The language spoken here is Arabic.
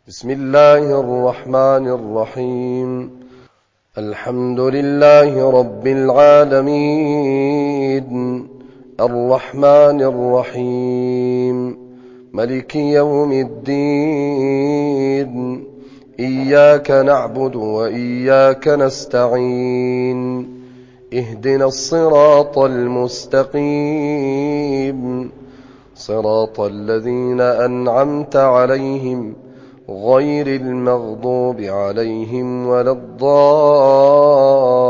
بسم الله الرحمن الرحيم. الحمد لله رب العالمين، الرحمن الرحيم، ملك يوم الدين. إياك نعبد وإياك نستعين، اهدنا الصراط المستقيم، صراط الذين أنعمت عليهم غير المغضوب عليهم ولا الضالين.